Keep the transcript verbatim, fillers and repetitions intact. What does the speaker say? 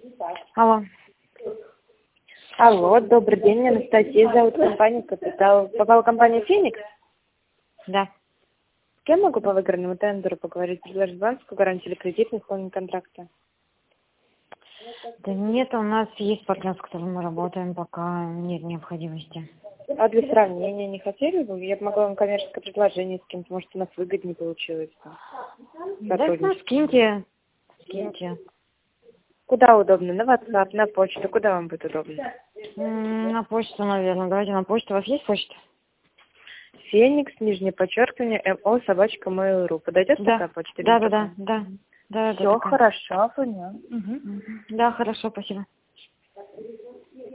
Алло. Алло, добрый день, Анастасия, зовут компания «Капитал». Попала компания «Феникс»? Да. С кем могу по выигранному тендеру поговорить? Предложить банковскую гарантию или кредит на исполнение контракта? Да нет, у нас есть партнер, с которым мы работаем, пока нет необходимости. А для сравнения не хотели бы? Я бы могла вам коммерческое предложение скинуть, может, у нас выгоднее получилось. Да, ну, скиньте, скиньте. Куда удобно? На WhatsApp, на почту? Куда вам будет удобно? М, На почту, наверное. Давайте на почту. У вас есть почта? Феникс, нижнее подчеркивание, мо, собачка, mail.ru. Подойдет Да. такая почта? Да, да, да, да. Да, Все да, такая. хорошо, понял. Мгм. Да, хорошо, спасибо.